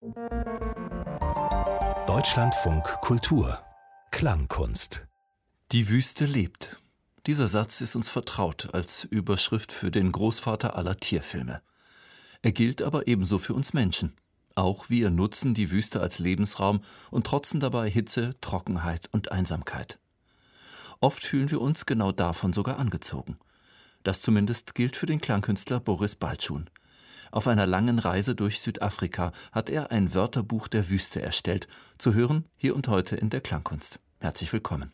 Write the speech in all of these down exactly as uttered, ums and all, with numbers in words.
Deutschlandfunk Kultur Klangkunst. Die Wüste lebt. Dieser Satz ist uns vertraut als Überschrift für den Großvater aller Tierfilme. Er gilt aber ebenso für uns Menschen. Auch wir nutzen die Wüste als Lebensraum und trotzen dabei Hitze, Trockenheit und Einsamkeit. Oft fühlen wir uns genau davon sogar angezogen. Das zumindest gilt für den Klangkünstler Boris Balczuhn. Auf einer langen Reise durch Südafrika hat er ein Wörterbuch der Wüste erstellt, zu hören hier und heute in der Klangkunst. Herzlich willkommen.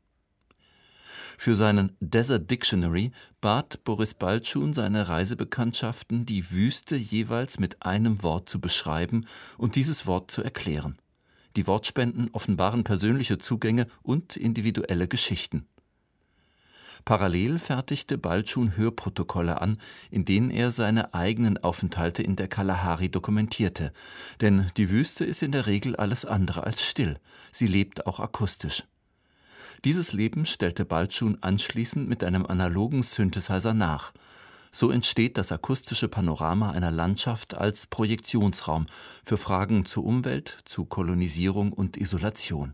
Für seinen Desert Dictionary bat Boris Balczuhn seine Reisebekanntschaften, die Wüste jeweils mit einem Wort zu beschreiben und dieses Wort zu erklären. Die Wortspenden offenbaren persönliche Zugänge und individuelle Geschichten. Parallel fertigte Balczuhn Hörprotokolle an, in denen er seine eigenen Aufenthalte in der Kalahari dokumentierte. Denn die Wüste ist in der Regel alles andere als still. Sie lebt auch akustisch. Dieses Leben stellte Balczuhn anschließend mit einem analogen Synthesizer nach. So entsteht das akustische Panorama einer Landschaft als Projektionsraum für Fragen zur Umwelt, zu Kolonisierung und Isolation.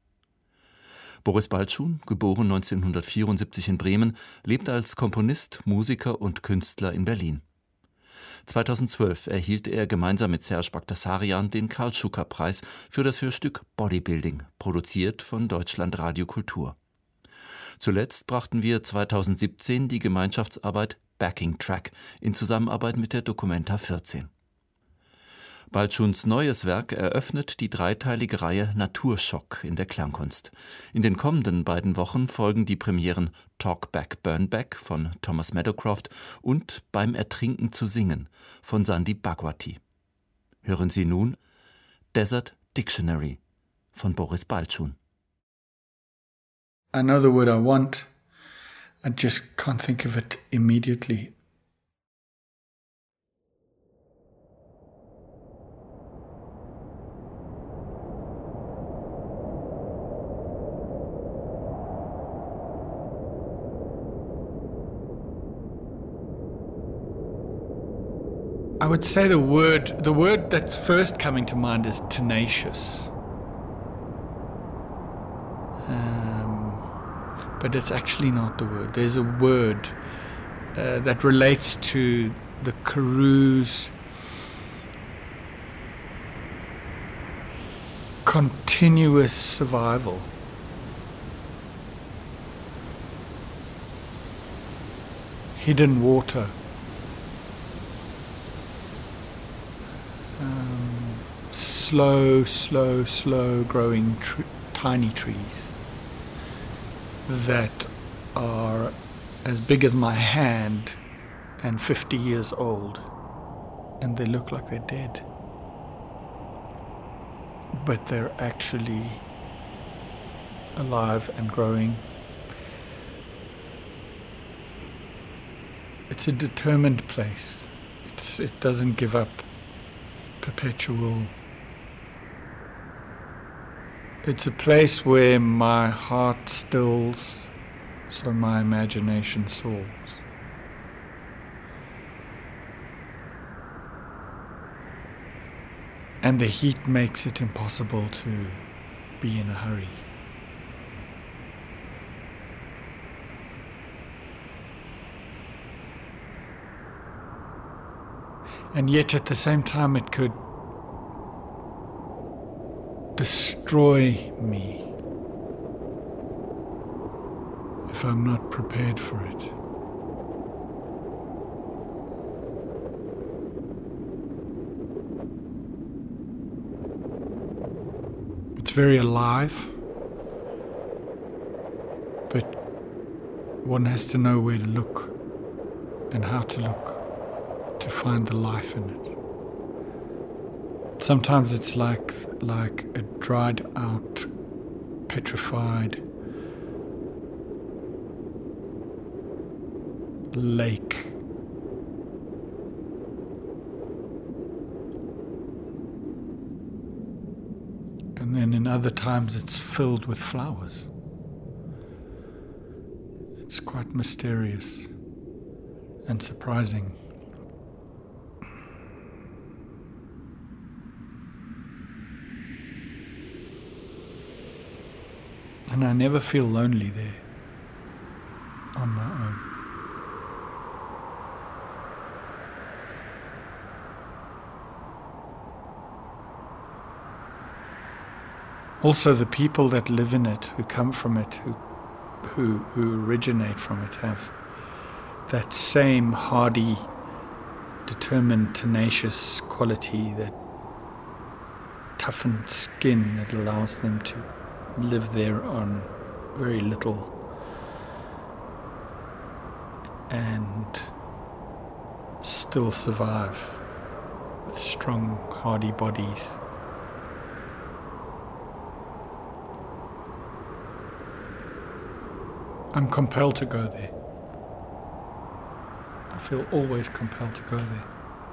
Boris Balczuhn, geboren neunzehnhundertvierundsiebzig in Bremen, lebt als Komponist, Musiker und Künstler in Berlin. zweitausendzwölf erhielt er gemeinsam mit Serge Bagdasaryan den Karl-Schucker-Preis für das Hörstück Bodybuilding, produziert von Deutschlandradio Kultur. Zuletzt brachten wir zweitausendsiebzehn die Gemeinschaftsarbeit Backing Track in Zusammenarbeit mit der Documenta vierzehn. Balczuhns neues Werk eröffnet die dreiteilige Reihe Naturschock in der Klangkunst. In den kommenden beiden Wochen folgen die Premieren Talk Back Burn Back von Thomas Meadowcroft und Beim Ertrinken zu singen von Sandy Bhagwati. Hören Sie nun Desert Dictionary von Boris Balczuhn. I know the word I want, I just can't think of it immediately. I would say the word, the word that's first coming to mind is tenacious. Um, but it's actually not the word. There's a word uh, that relates to the Karoo's continuous survival. Hidden water. Um, slow, slow, slow growing tr- tiny trees that are as big as my hand and fifty years old, and they look like they're dead, but they're actually alive and growing. It's a determined place. It's, it doesn't give up. Perpetual. It's a place where my heart stills, so my imagination soars. And the heat makes it impossible to be in a hurry. And yet at the same time it could destroy me if I'm not prepared for it. It's very alive, but one has to know where to look and how to look to find the life in it. Sometimes it's like like a dried out, petrified lake. And then in other times it's filled with flowers. It's quite mysterious and surprising. And I never feel lonely there on my own. Also, the people that live in it, who come from it, who, who, who originate from it, have that same hardy, determined, tenacious quality, that toughened skin that allows them to live there on very little and still survive with strong, hardy bodies. I'm compelled to go there. I feel always compelled to go there.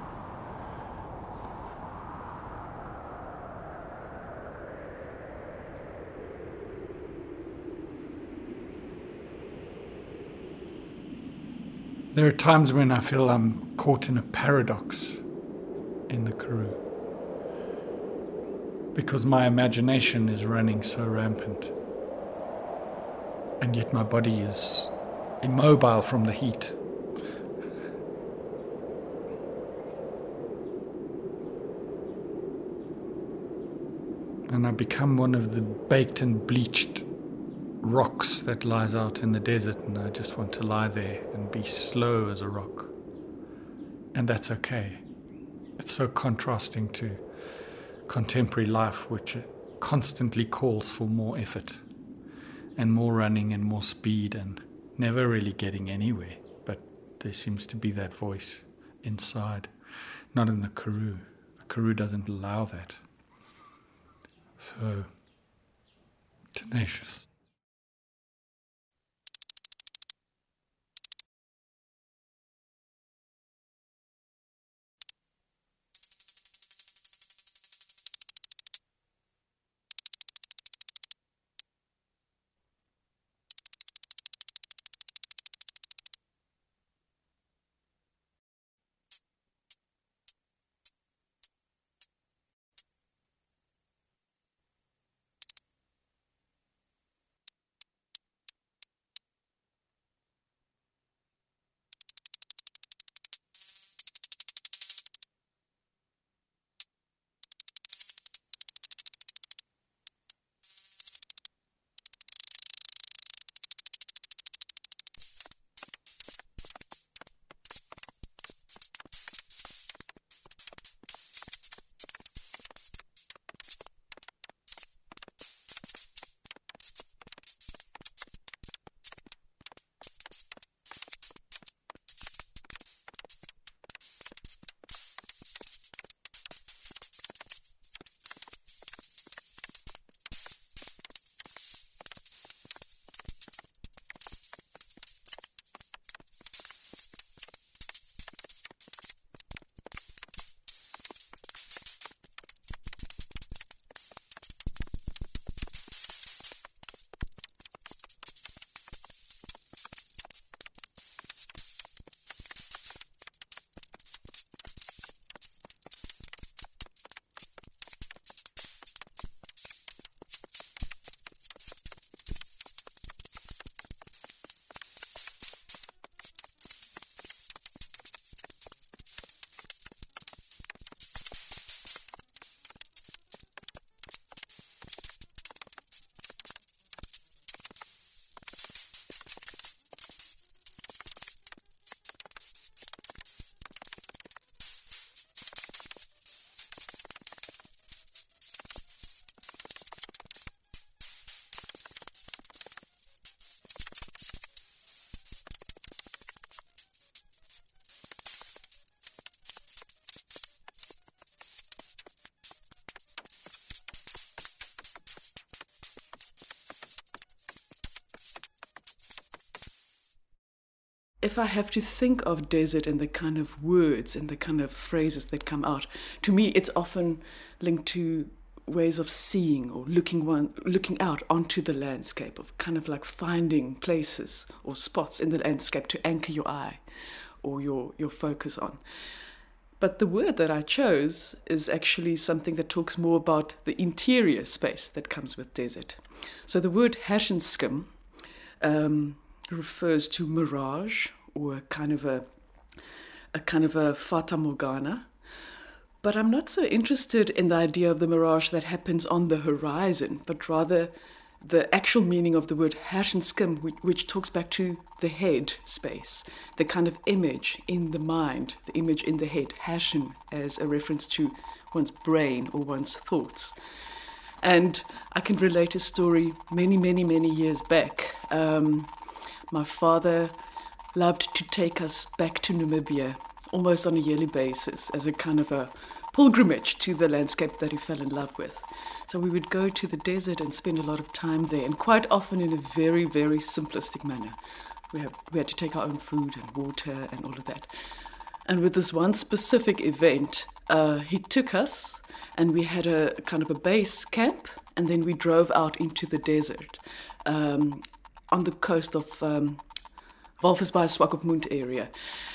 There are times when I feel I'm caught in a paradox in the Karoo, because my imagination is running so rampant, and yet my body is immobile from the heat. And I become one of the baked and bleached rocks that lies out in the desert, and I just want to lie there and be slow as a rock. And that's okay. It's so contrasting to contemporary life, which constantly calls for more effort and more running and more speed and never really getting anywhere. But there seems to be that voice inside, not in the Karoo. The Karoo doesn't allow that. So tenacious. If I have to think of desert and the kind of words and the kind of phrases that come out, to me it's often linked to ways of seeing or looking one, looking out onto the landscape, of kind of like finding places or spots in the landscape to anchor your eye or your, your focus on. But the word that I chose is actually something that talks more about the interior space that comes with desert. So the word hersenskim um, refers to mirage, or a kind of a, a kind of a fata morgana. But I'm not so interested in the idea of the mirage that happens on the horizon, but rather the actual meaning of the word hersenskim, which, which talks back to the head space, the kind of image in the mind, the image in the head, hersen as a reference to one's brain or one's thoughts. And I can relate a story many, many, many years back. Um, my father loved to take us back to Namibia almost on a yearly basis as a kind of a pilgrimage to the landscape that he fell in love with. So we would go to the desert and spend a lot of time there, and quite often in a very, very simplistic manner. We had, we had to take our own food and water and all of that. And with this one specific event, uh, he took us and we had a kind of a base camp, and then we drove out into the desert um, on the coast of um, Walvisbaai Swakopmund area.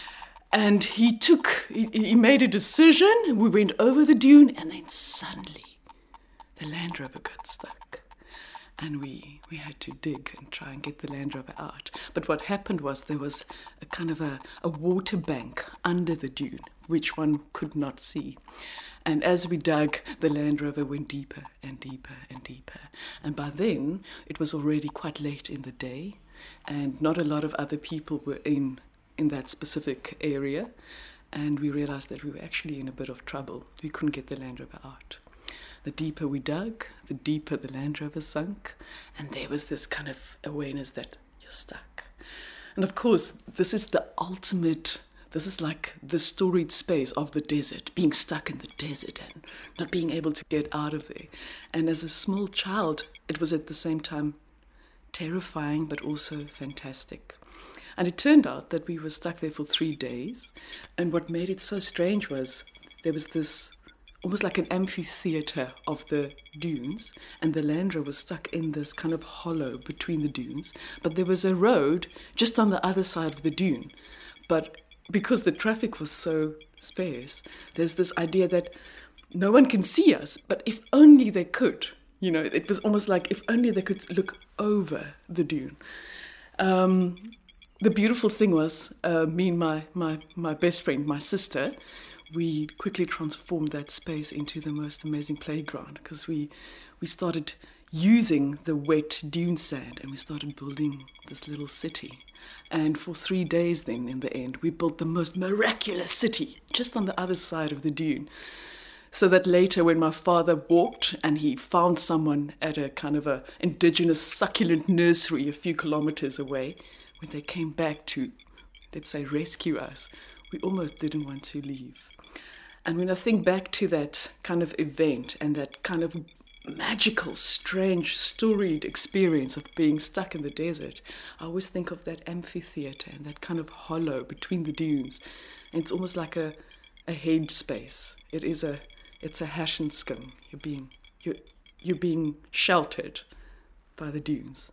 And he took, he, he made a decision, we went over the dune, and then suddenly the Land Rover got stuck. And we, we had to dig and try and get the Land Rover out. But what happened was there was a kind of a, a water bank under the dune, which one could not see. And as we dug, the Land Rover went deeper and deeper and deeper. And by then, it was already quite late in the day, and not a lot of other people were in in that specific area, and we realized that we were actually in a bit of trouble. We couldn't get the Land Rover out. The deeper we dug, the deeper the Land Rover sunk, and there was this kind of awareness that you're stuck. And of course, this is the ultimate, this is like the storied space of the desert, being stuck in the desert and not being able to get out of there. And as a small child, it was at the same time terrifying, but also fantastic. And it turned out that we were stuck there for three days. And what made it so strange was there was this, almost like an amphitheater of the dunes, and the Land Rover was stuck in this kind of hollow between the dunes. But there was a road just on the other side of the dune. But because the traffic was so sparse, there's this idea that no one can see us, but if only they could. You know, it was almost like if only they could look over the dune. Um... The beautiful thing was, uh, me and my, my, my best friend, my sister, we quickly transformed that space into the most amazing playground, because we, we started using the wet dune sand and we started building this little city. And for three days then, in the end, we built the most miraculous city just on the other side of the dune. So that later when my father walked and he found someone at a kind of a indigenous succulent nursery a few kilometers away, when they came back to, let's say, rescue us, we almost didn't want to leave. And when I think back to that kind of event and that kind of magical, strange, storied experience of being stuck in the desert, I always think of that amphitheater and that kind of hollow between the dunes. And it's almost like a, a head space. It is a, it's a hersenskim. You're being, you're, you're being sheltered by the dunes.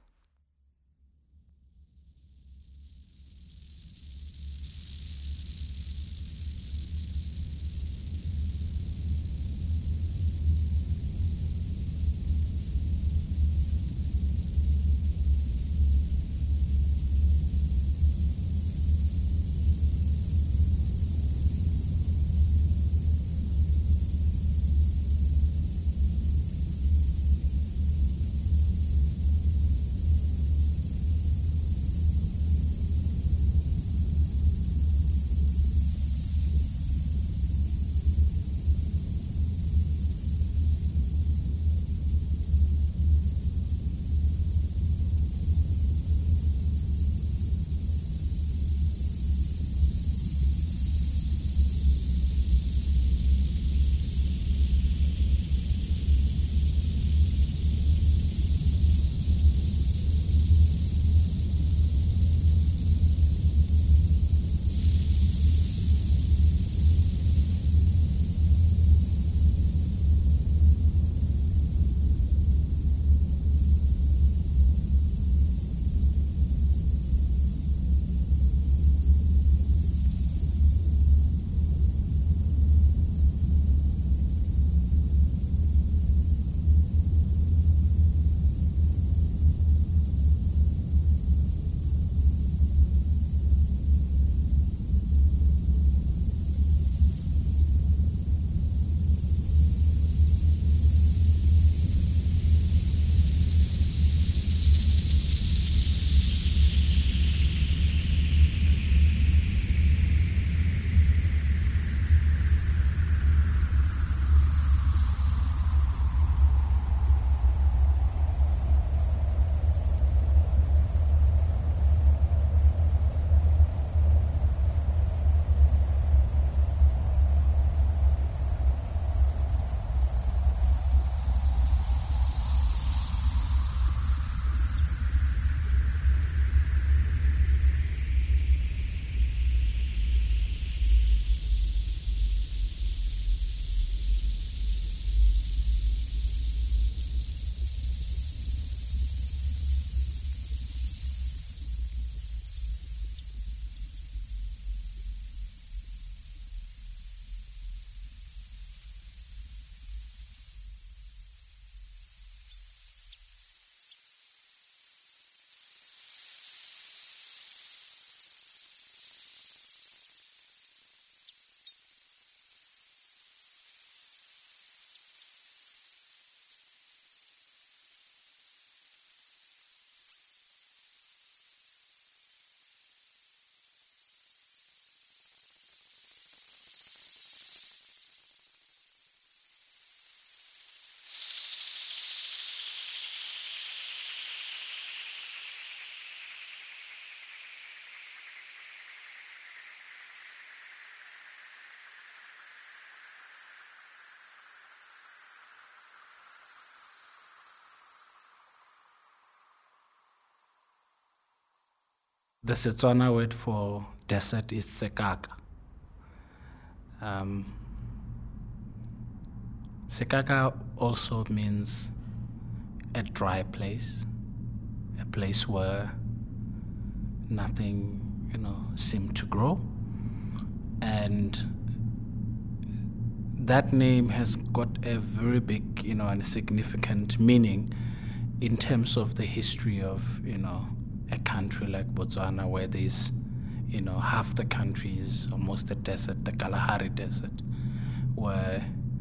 The Setswana word for desert is sekaka. Um, sekaka also means a dry place, a place where nothing, you know, seemed to grow. And that name has got a very big, you know, and significant meaning in terms of the history of, you know, a country like Botswana, where there's, you know, half the country is almost a desert, the Kalahari Desert, where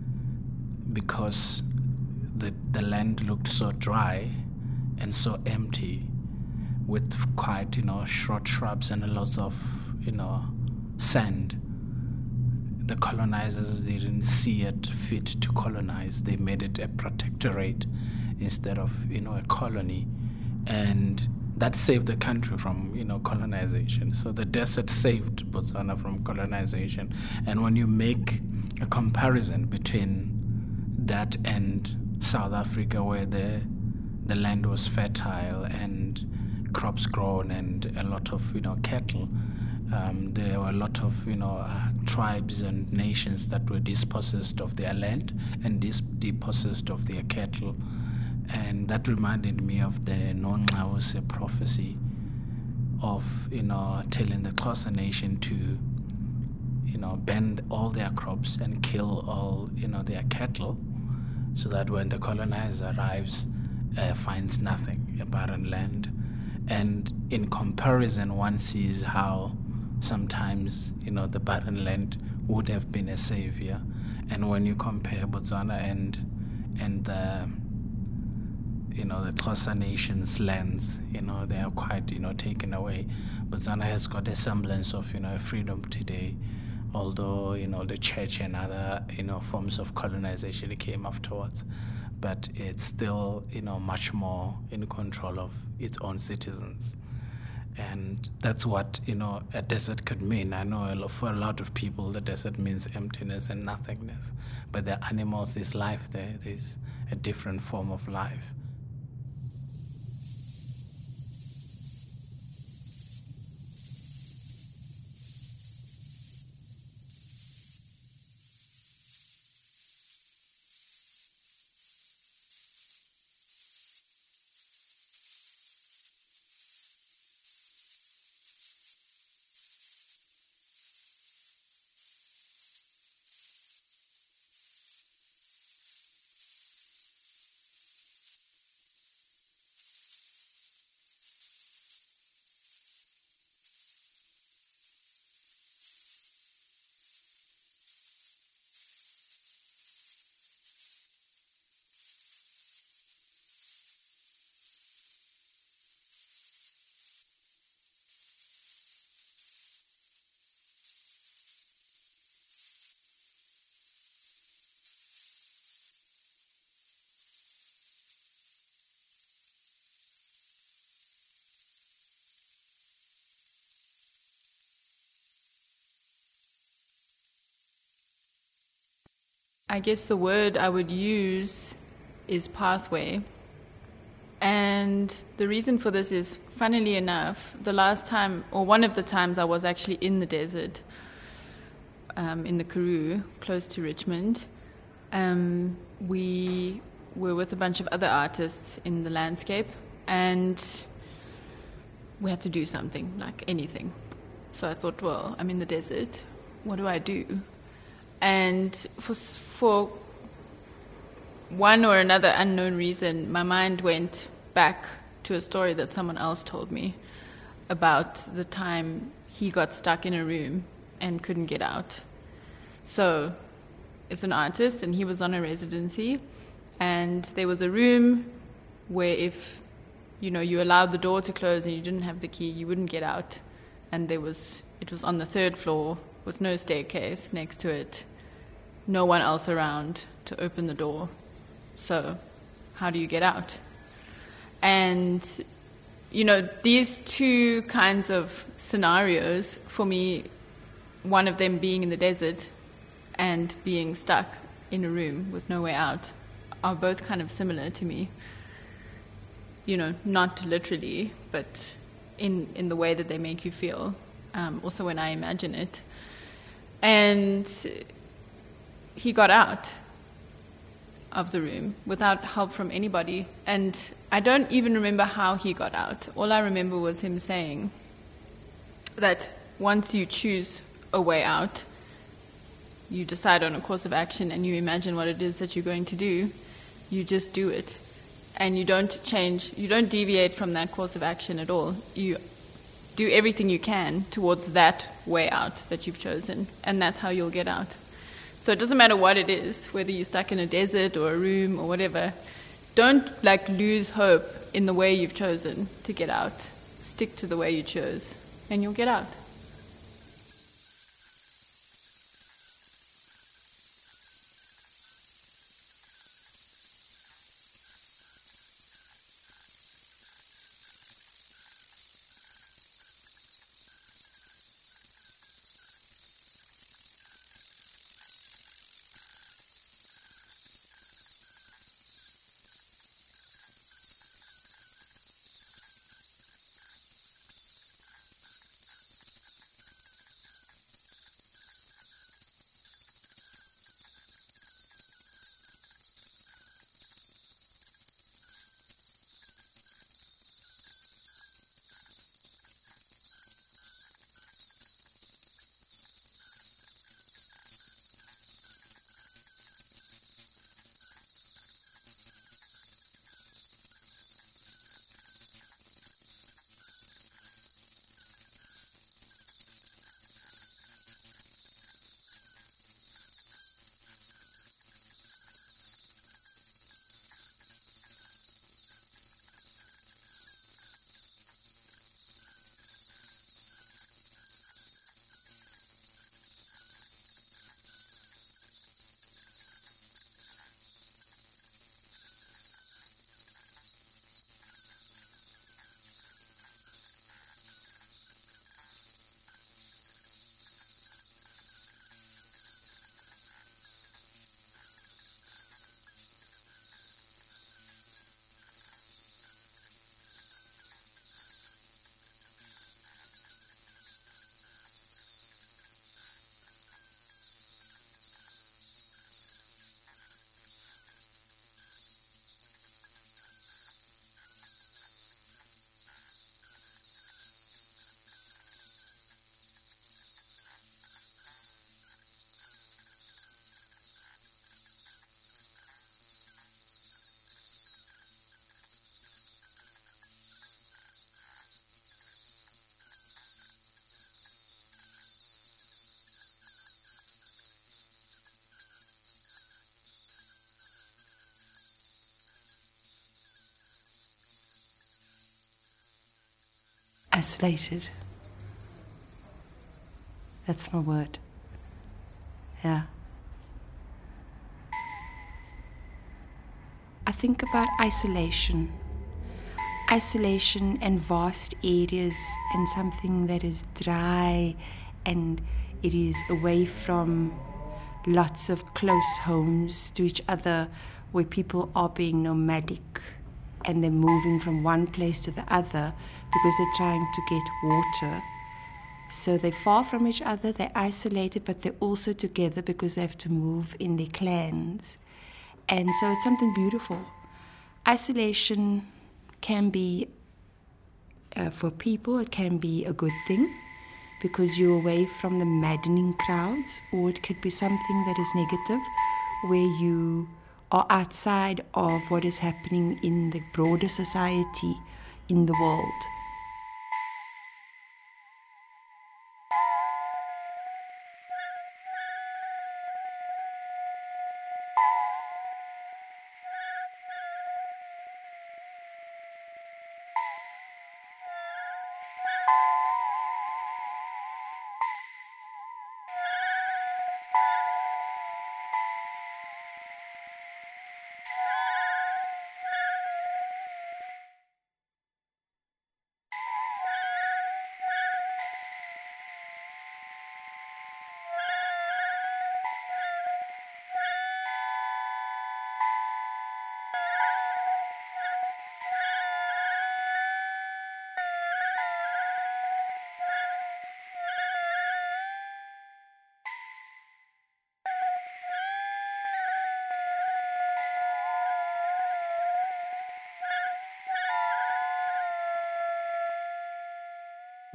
because the the land looked so dry and so empty, with quite, you know, short shrubs and a lot of, you know, sand, the colonizers didn't see it fit to colonize. They made it a protectorate instead of, you know, a colony. And that saved the country from, you know, colonization. So the desert saved Botswana from colonization. And when you make a comparison between that and South Africa, where the the land was fertile and crops grown and a lot of, you know, cattle, Um, there were a lot of, you know, uh, tribes and nations that were dispossessed of their land and dis- dispossessed of their cattle. And that reminded me of the Nonxawuse prophecy of, you know, telling the Xhosa nation to, you know, ban all their crops and kill all, you know, their cattle, so that when the colonizer arrives, uh, finds nothing, a barren land. And in comparison, one sees how sometimes, you know, the barren land would have been a savior. And when you compare Botswana and and the, you know, the Xhosa nation's lands, you know, they are quite, you know, taken away. Botswana has got a semblance of, you know, a freedom today, although, you know, the church and other, you know, forms of colonization came afterwards. But it's still, you know, much more in control of its own citizens. And that's what, you know, a desert could mean. I know for a lot of people, the desert means emptiness and nothingness. But the animals, there's life there. There's a different form of life. I guess the word I would use is pathway. And the reason for this is, funnily enough, the last time, or one of the times I was actually in the desert, um, in the Karoo, close to Richmond, um, we were with a bunch of other artists in the landscape, and we had to do something, like anything. So I thought, well, I'm in the desert, what do I do? And for, for one or another unknown reason, my mind went back to a story that someone else told me about the time he got stuck in a room and couldn't get out. So it's an artist, and he was on a residency, and there was a room where if, you know, you allowed the door to close and you didn't have the key, you wouldn't get out. And there was, it was on the third floor with no staircase next to it, no one else around to open the door. So how do you get out? And, you know, these two kinds of scenarios, for me, one of them being in the desert and being stuck in a room with no way out, are both kind of similar to me. You know, not literally, but in, in the way that they make you feel, um, also when I imagine it. And he got out of the room without help from anybody. And I don't even remember how he got out. All I remember was him saying that once you choose a way out, you decide on a course of action and you imagine what it is that you're going to do, you just do it. And you don't change, you don't deviate from that course of action at all. You do everything you can towards that way out that you've chosen, and that's how you'll get out. So it doesn't matter what it is, whether you're stuck in a desert or a room or whatever. Don't like lose hope in the way you've chosen to get out. Stick to the way you chose, and you'll get out. Isolated. That's my word. Yeah. I think about isolation. Isolation and vast areas and something that is dry and it is away from lots of close homes to each other where people are being nomadic and they're moving from one place to the other because they're trying to get water. So they're far from each other, they're isolated, but they're also together because they have to move in their clans. And so it's something beautiful. Isolation can be, uh, for people, it can be a good thing because you're away from the maddening crowds, or it could be something that is negative where you are outside of what is happening in the broader society in the world.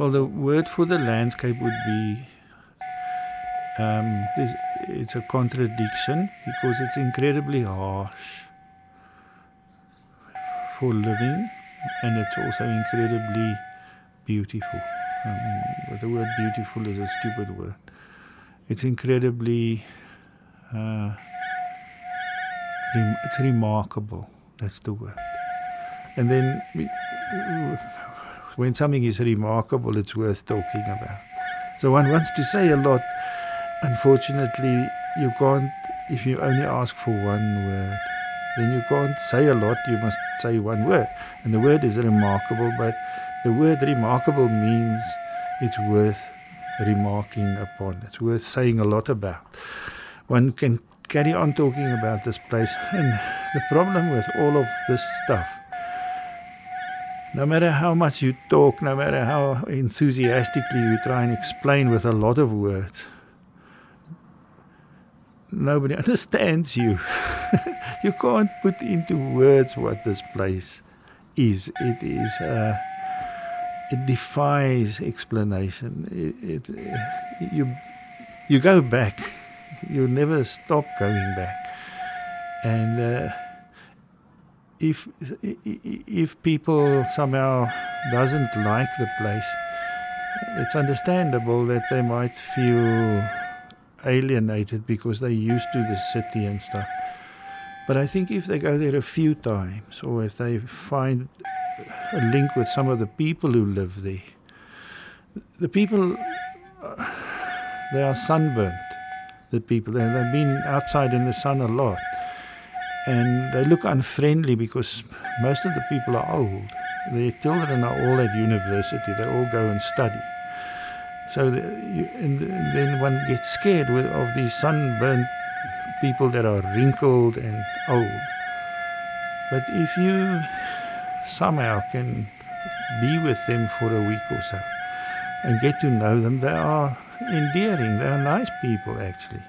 Well, the word for the landscape would be, um, this, it's a contradiction because it's incredibly harsh for living, and it's also incredibly beautiful. I mean, but the word beautiful is a stupid word. It's incredibly, uh, rem- it's remarkable, that's the word. And then when something is remarkable, it's worth talking about. So one wants to say a lot. Unfortunately, you can't, if you only ask for one word, then you can't say a lot, you must say one word. And the word is remarkable, but the word remarkable means it's worth remarking upon. It's worth saying a lot about. One can carry on talking about this place. And the problem with all of this stuff, no matter how much you talk, no matter how enthusiastically you try and explain with a lot of words, nobody understands you. You can't put into words what this place is. It is, uh, it defies explanation. It, it, you, you go back. You never stop going back. And uh, if if people somehow doesn't like the place, it's understandable that they might feel alienated because they're used to the city and stuff. But I think if they go there a few times, or if they find a link with some of the people who live there, the people, uh, they are sunburnt, the people, and they've been outside in the sun a lot. And they look unfriendly because most of the people are old. Their children are all at university, they all go and study. So the, you, and, and then one gets scared with, of these sunburnt people that are wrinkled and old. But if you somehow can be with them for a week or so and get to know them, they are endearing, they are nice people actually.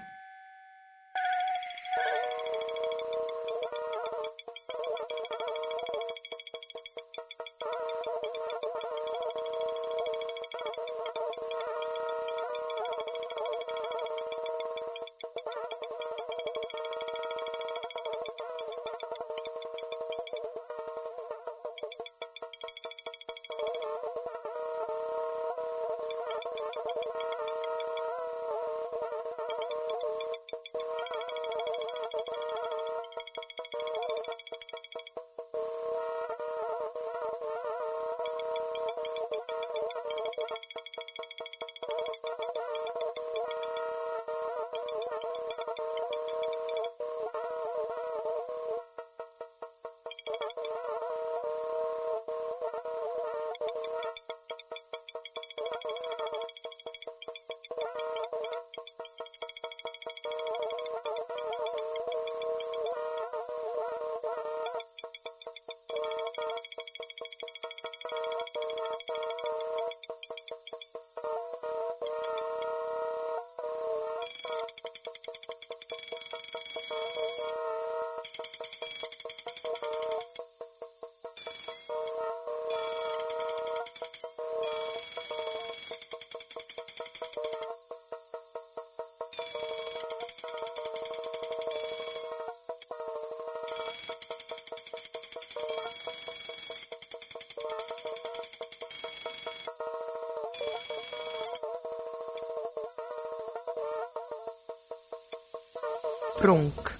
Pronk.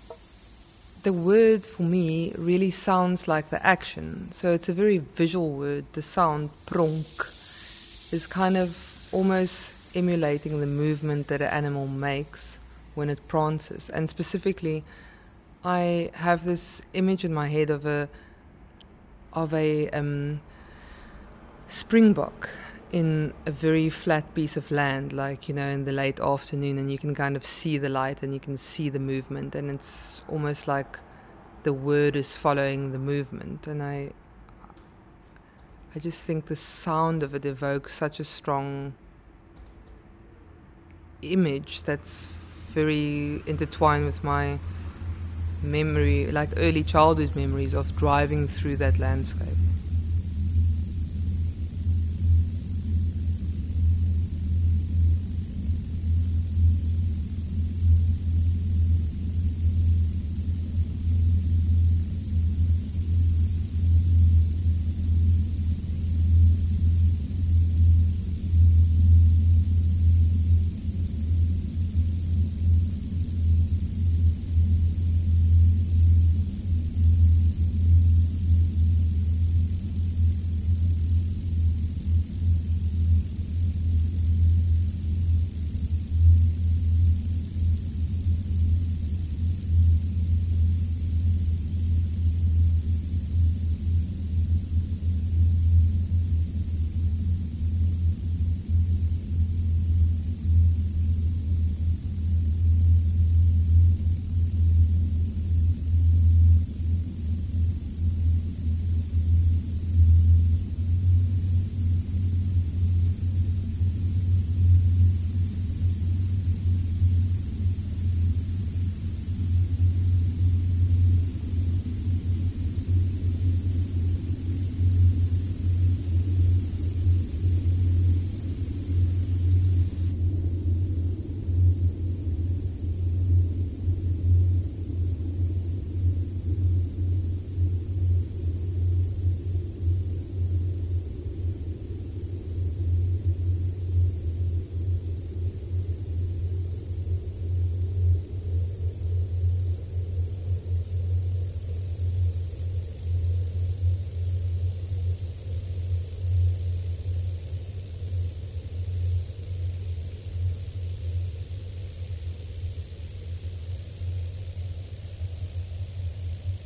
The word for me really sounds like the action, so it's a very visual word. The sound pronk is kind of almost emulating the movement that an animal makes when it prances. And specifically, I have this image in my head of a of a um, springbok in a very flat piece of land, like, you know, in the late afternoon, and you can kind of see the light and you can see the movement, and it's almost like the word is following the movement. And I I just think the sound of it evokes such a strong image that's very intertwined with my memory, like early childhood memories of driving through that landscape.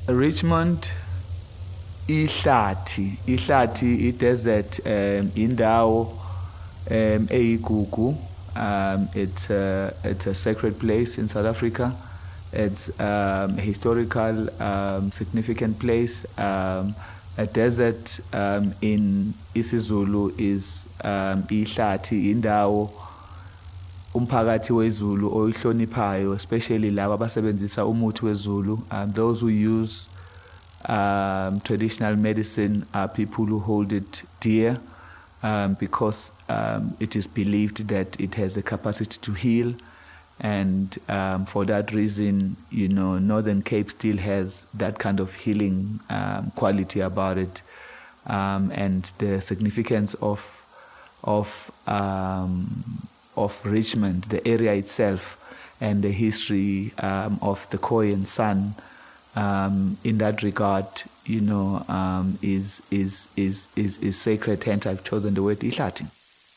Richmond, ihlathi, ihlathi, i-desert, um, indawo, um, eyigugu. Um, it's, a, it's a sacred place in South Africa. It's um, a historical, um, significant place. Um, a desert um, in isiZulu is um, ihlathi, indawo umphakathi weZulu oyihloniphayo, especially laba abasebenzisa umuthi weZulu. Um, those who use um, traditional medicine are people who hold it dear um, because um, it is believed that it has the capacity to heal. And um, for that reason, you know, Northern Cape still has that kind of healing um, quality about it. Um, and the significance of of um, of Richmond, the area itself, and the history um, of the Koyan sun, um, in that regard, you know, um, is, is is is is sacred. Hence, I've chosen the word ihlathi.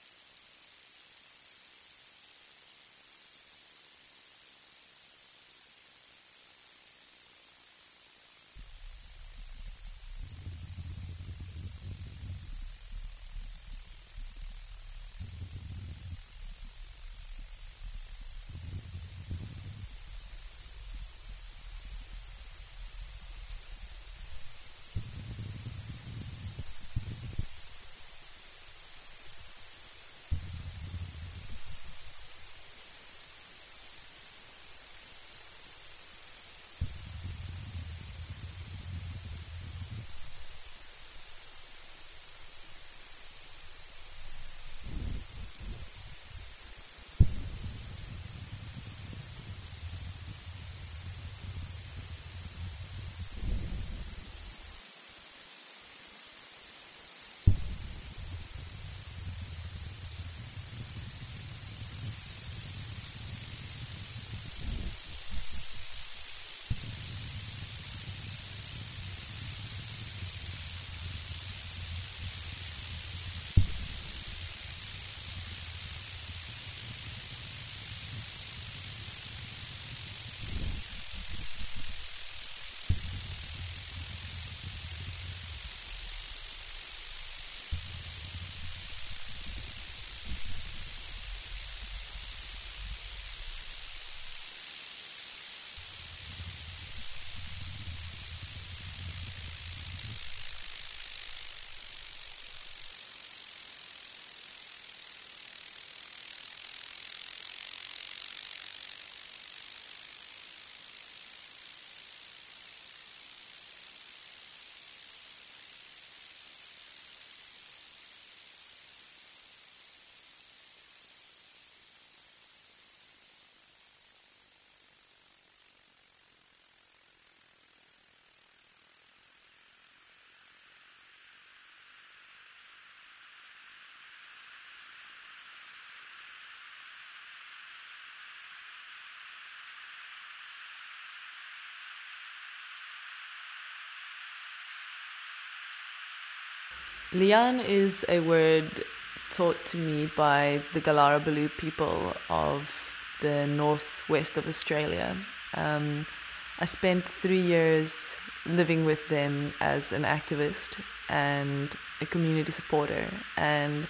Lian is a word taught to me by the Galarabaloo people of the northwest of Australia. Um, I spent three years living with them as an activist and a community supporter. And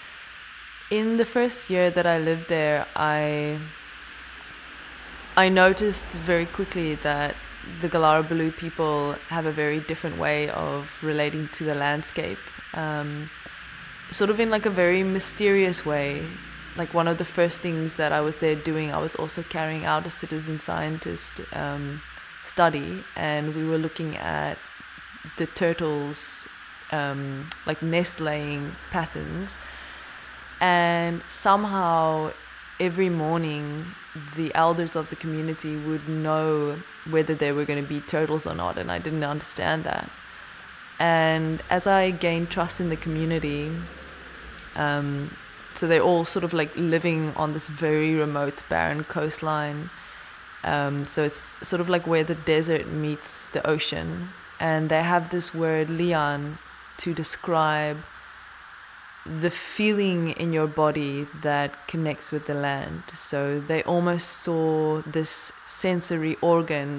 in the first year that I lived there, I I noticed very quickly that the Galarabaloo people have a very different way of relating to the landscape, um, sort of in like a very mysterious way. Like one of the first things that I was there doing, I was also carrying out a citizen scientist um, study, and we were looking at the turtles' um, like nest laying patterns, and somehow every morning the elders of the community would know whether there were going to be turtles or not, and I didn't understand that. And as I gained trust in the community, um, so they're all sort of like living on this very remote, barren coastline. Um, so it's sort of like where the desert meets the ocean, and they have this word lian to describe the feeling in your body that connects with the land. So they almost saw this sensory organ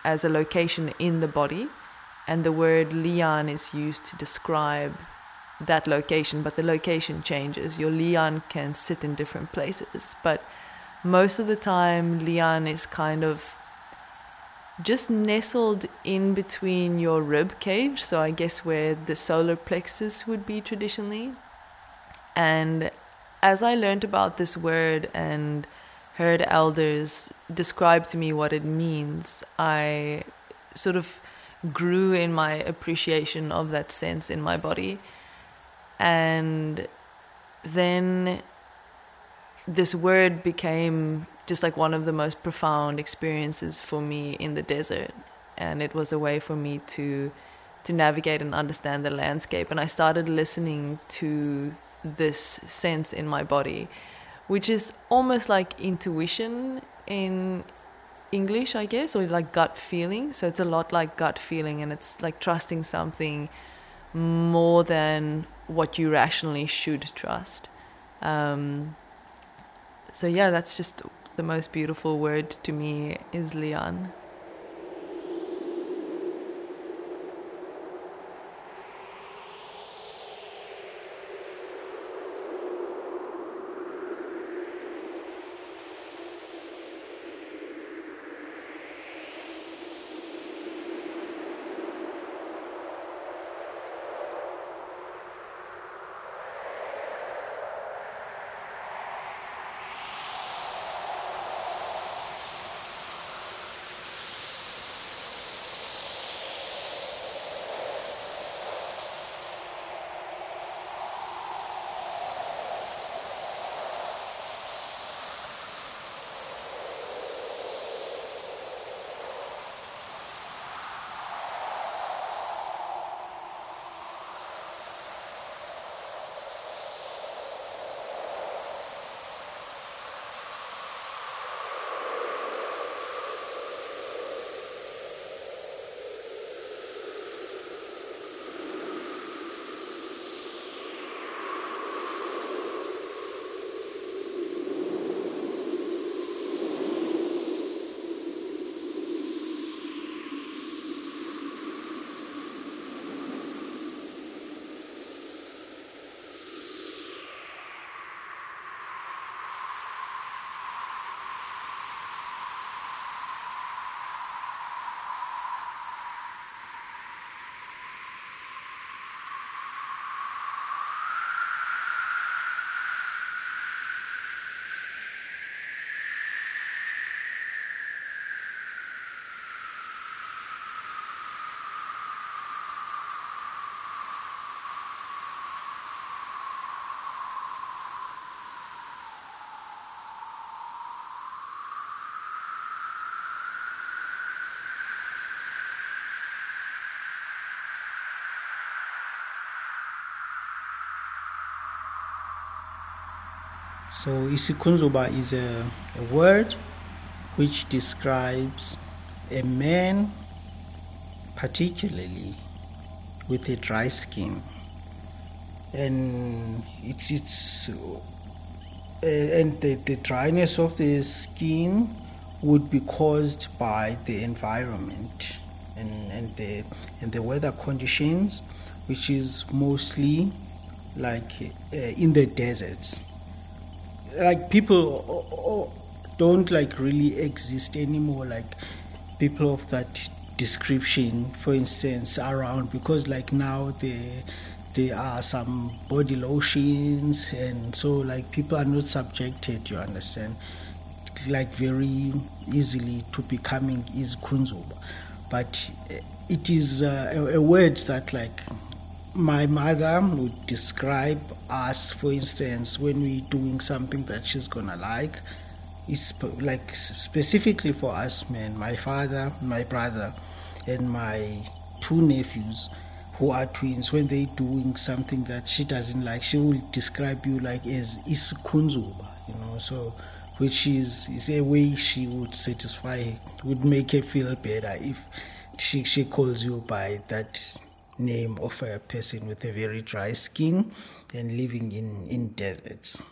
as a location in the body, and the word lian is used to describe that location, but the location changes. Your lian can sit in different places, but most of the time lian is kind of just nestled in between your rib cage, so I guess where the solar plexus would be traditionally. And as I learned about this word and heard elders describe to me what it means, I sort of grew in my appreciation of that sense in my body. And then this word became just like one of the most profound experiences for me in the desert. And it was a way for me to to navigate and understand the landscape. And I started listening to this sense in my body, which is almost like intuition in English, I guess, or like gut feeling. So it's a lot like gut feeling, and it's like trusting something more than what you rationally should trust. Um, so yeah, that's just the most beautiful word to me is lian. So isikhunzuba is a, a word which describes a man, particularly with a dry skin, and it's it's uh, and the, the dryness of the skin would be caused by the environment and and the and the weather conditions, which is mostly like uh, in the deserts. Like people don't like really exist anymore, like people of that description, for instance, around, because like now there there are some body lotions, and so like people are not subjected, you understand, like very easily to becoming isikhunzuba. But it is uh, a, a word that like my mother would describe us, for instance, when we're doing something that she's gonna like. It's like specifically for us men, my father, my brother, and my two nephews who are twins. When they're doing something that she doesn't like, she will describe you like as isikhunzuba, you know. So, which is is a way she would satisfy, would make her feel better if she she calls you by that name of a person with a very dry skin and living in, in deserts.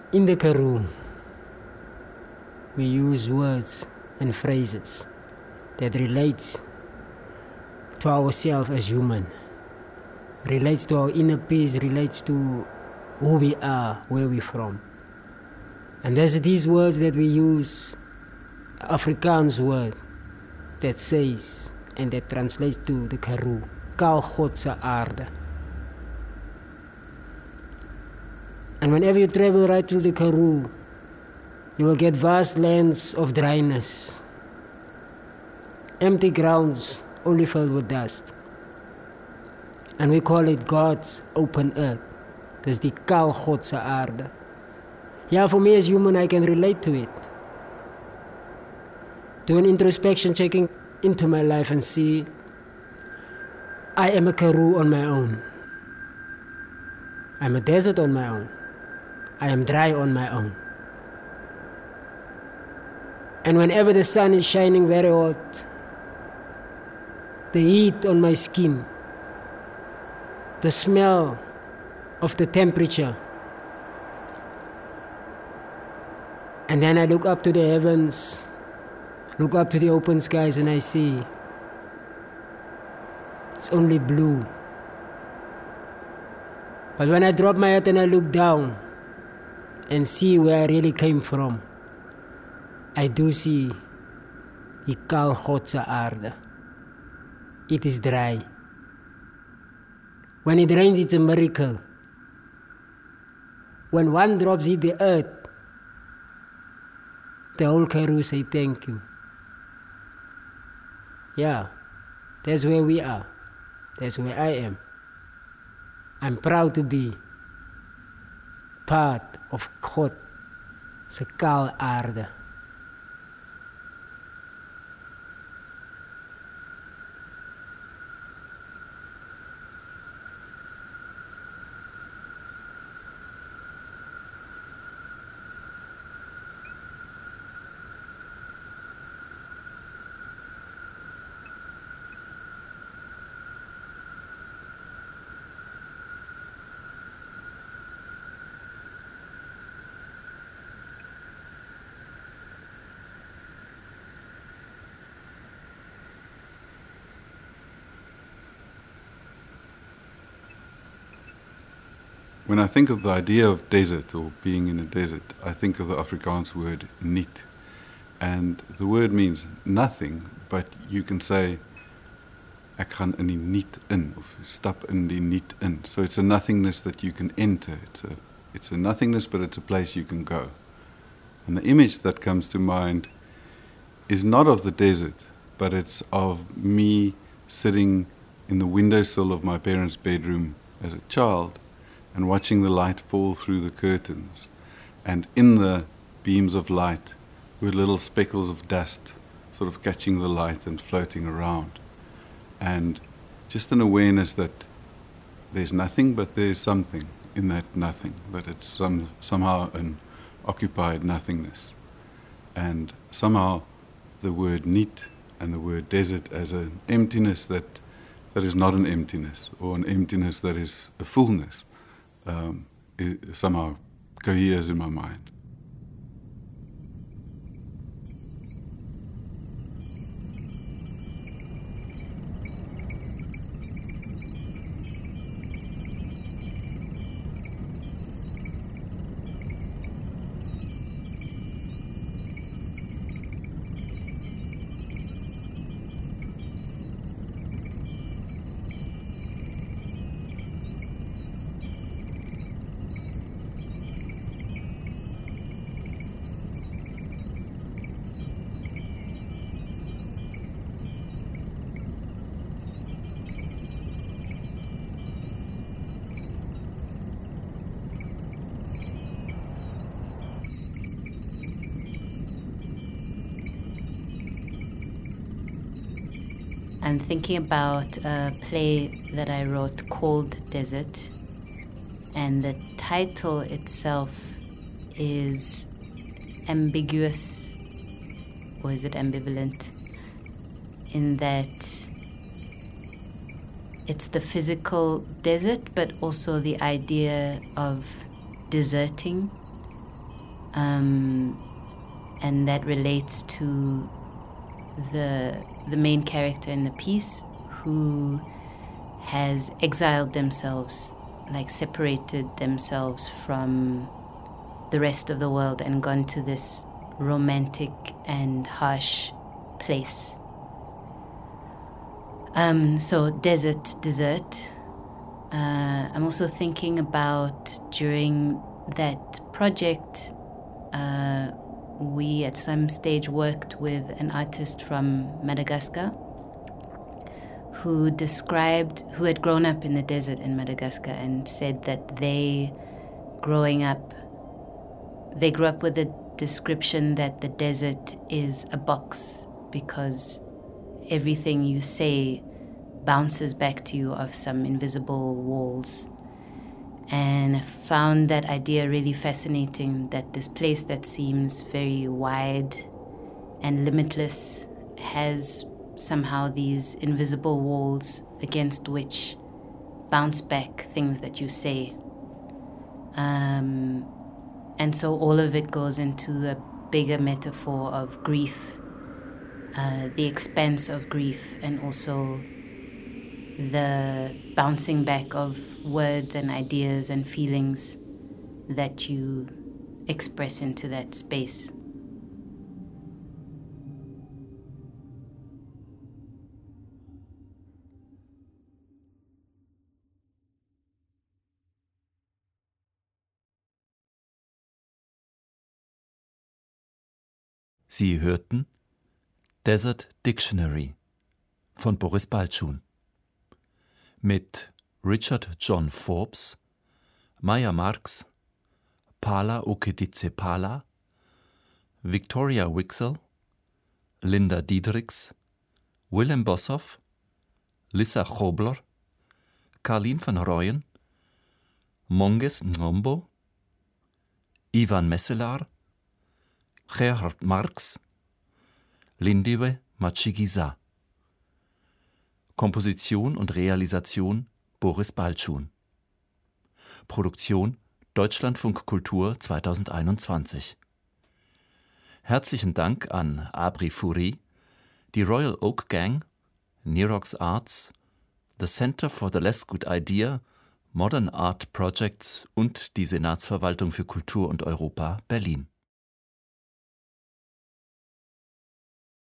In the Karoo, we use words and phrases that relates to ourselves as human, relates to our inner peace, relates to who we are, where we're from. And there's these words that we use, Afrikaans word, that says, and that translates to the Karoo, Kaal God se aarde. And whenever you travel right through the Karoo, you will get vast lands of dryness, empty grounds only filled with dust. And we call it God's open earth. Dis die Kaal God se aarde. Yeah, for me as human, I can relate to it. Do an introspection, checking into my life and see I am a Karoo on my own. I'm a desert on my own. I am dry on my own. And whenever the sun is shining very hot, the heat on my skin, the smell of the temperature, and then I look up to the heavens, look up to the open skies, and I see it's only blue. But when I drop my head and I look down and see where I really came from, I do see die Kaal God se aarde. It is dry. When it rains, it's a miracle. When one drops hit the earth, the whole Karoo say thank you. Yeah, that's where we are. That's where I am. I'm proud to be part of God se kaal aarde. When I think of the idea of desert or being in a desert, I think of the Afrikaans word niet. And the word means nothing, but you can say, ek gaan in die niet in, of stap in die niet in. So it's a nothingness that you can enter. It's a, it's a nothingness, but it's a place you can go. And the image that comes to mind is not of the desert, but it's of me sitting in the windowsill of my parents' bedroom as a child, and watching the light fall through the curtains. And in the beams of light were little speckles of dust, sort of catching the light and floating around. And just an awareness that there's nothing, but there's something in that nothing, that it's some, somehow an occupied nothingness. And somehow the word niet and the word desert as an emptiness that, that is not an emptiness, or an emptiness that is a fullness, Um, it somehow coheres in my mind. I'm thinking about a play that I wrote called Desert, and the title itself is ambiguous, or is it ambivalent, in that it's the physical desert, but also the idea of deserting Um, and that relates to the the main character in the piece, who has exiled themselves, like separated themselves from the rest of the world and gone to this romantic and harsh place. Um, so desert, desert. Uh, I'm also thinking about during that project, uh, we at some stage worked with an artist from Madagascar who described, who had grown up in the desert in Madagascar and said that they, growing up, they grew up with the description that the desert is a box because everything you say bounces back to you off some invisible walls. And I found that idea really fascinating, that this place that seems very wide and limitless has somehow these invisible walls against which bounce back things that you say. Um, and so all of it goes into a bigger metaphor of grief, uh, the expanse of grief, and also the bouncing back of words and ideas and feelings that you express into that space. Sie hörten Desert Dictionary von Boris Balczun mit Richard John Forbes, Maya Marx, Pala Okeditsepala, Victoria Wixell, Linda Diedrichs, Willem Boshoff, Lissa Chobler, Carlien van Rooyen, Monges Ngombo, Ivan Messelaar, Gerhard Marx, Lindiwe Matshigiza. Komposition und Realisation Boris Balczun. Produktion Deutschlandfunk Kultur zweitausendeinundzwanzig. Herzlichen Dank an Abri Furi, die Royal Oak Gang, Nirox Arts, the Center for the Less Good Idea, Modern Art Projects und die Senatsverwaltung für Kultur und Europa Berlin.